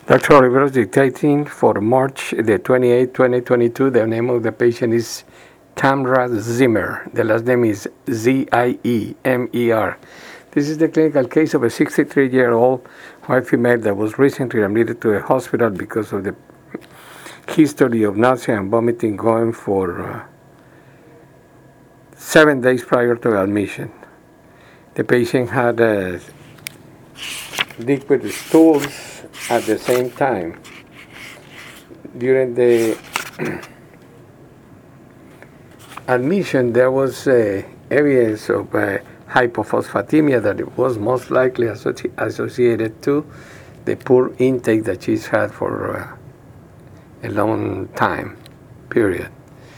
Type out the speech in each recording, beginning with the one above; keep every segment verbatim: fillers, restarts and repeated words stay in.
Doctor Oliveros dictating for March the twenty-eighth, twenty twenty-two. The name of the patient is Tamra Zimmer. The last name is Z I E M E R. This is the clinical case of a sixty-three-year-old white female that was recently admitted to a hospital because of the history of nausea and vomiting going for uh, seven days prior to admission. The patient had uh, liquid stools at the same time. During the admission, there was uh, evidence of uh, hypophosphatemia that it was most likely associ- associated to the poor intake that she's had for uh, a long time period.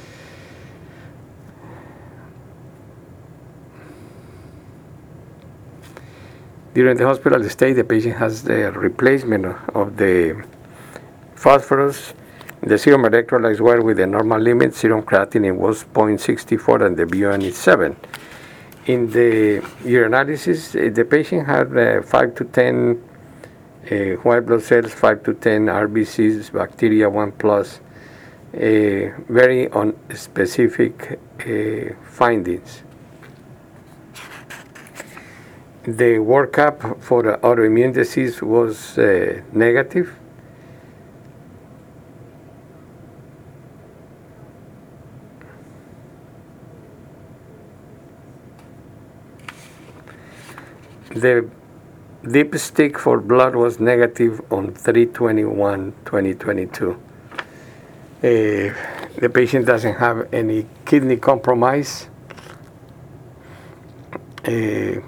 During the hospital stay, the patient has the replacement of the phosphorus. The serum electrolytes were with the normal limit. Serum creatinine was zero point six four and the B U N is seven. In the urinalysis, the patient had uh, five to ten uh, white blood cells, five to ten R B Cs, bacteria one plus, uh, very unspecific uh, findings. The workup for the autoimmune disease was uh, negative. The dipstick for blood was negative on three twenty-one twenty twenty-two. Uh, the patient doesn't have any kidney compromise. Uh,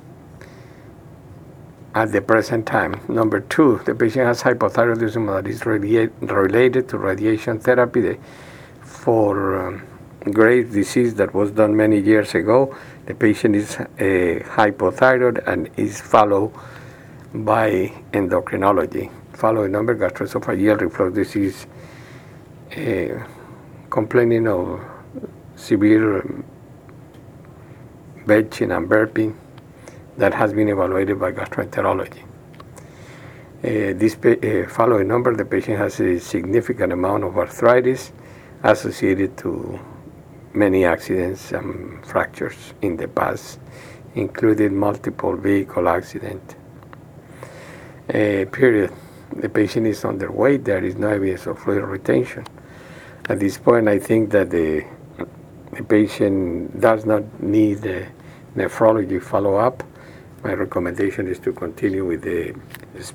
at the present time. Number two, the patient has hypothyroidism that is radia- related to radiation therapy for um, Graves' disease that was done many years ago. The patient is uh, hypothyroid and is followed by endocrinology. Following number, gastroesophageal reflux disease, uh, complaining of severe um, belching and burping, that has been evaluated by gastroenterology. Uh, this pa- uh, following number, the patient has a significant amount of arthritis associated to many accidents and fractures in the past, including multiple vehicle accident. Uh, period. The patient is underweight. There is no evidence of fluid retention. At this point, I think that the, the patient does not need a nephrology follow-up. My recommendation is to continue with the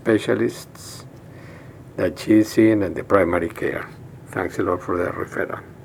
specialists that she is seeing and the primary care. Thanks a lot for the referral.